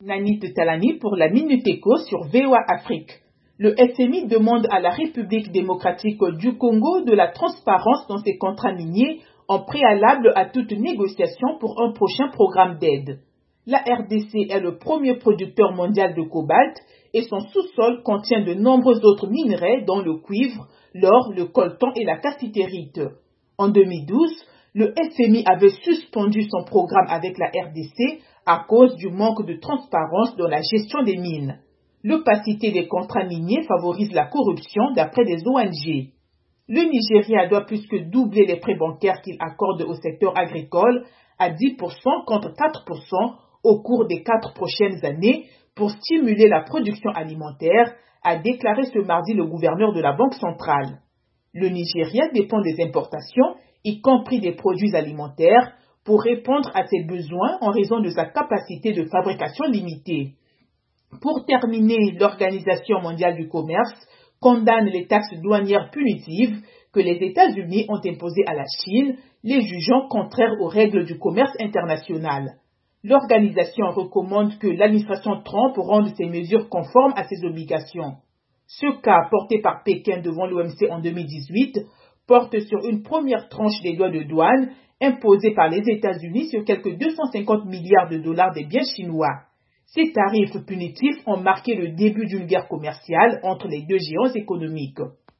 Nanit Talani pour la Minute Éco sur VOA Afrique. Le FMI demande à la République démocratique du Congo de la transparence dans ses contrats miniers en préalable à toute négociation pour un prochain programme d'aide. La RDC est le premier producteur mondial de cobalt et son sous-sol contient de nombreux autres minerais dont le cuivre, l'or, le coltan et la cassitérite. En 2012, le FMI avait suspendu son programme avec la RDC à cause du manque de transparence dans la gestion des mines. L'opacité des contrats miniers favorise la corruption d'après des ONG. Le Nigeria doit plus que doubler les prêts bancaires qu'il accorde au secteur agricole à 10% contre 4% au cours des 4 prochaines années pour stimuler la production alimentaire, a déclaré ce mardi le gouverneur de la Banque centrale. Le Nigeria dépend des importations, y compris des produits alimentaires, pour répondre à ses besoins en raison de sa capacité de fabrication limitée. Pour terminer, l'Organisation mondiale du commerce condamne les taxes douanières punitives que les États-Unis ont imposées à la Chine, les jugeant contraires aux règles du commerce international. L'organisation recommande que l'administration Trump rende ces mesures conformes à ses obligations. Ce cas, porté par Pékin devant l'OMC en 2018, porte sur une première tranche des droits de douane imposés par les États-Unis sur quelques 250 milliards de dollars des biens chinois. Ces tarifs punitifs ont marqué le début d'une guerre commerciale entre les deux géants économiques.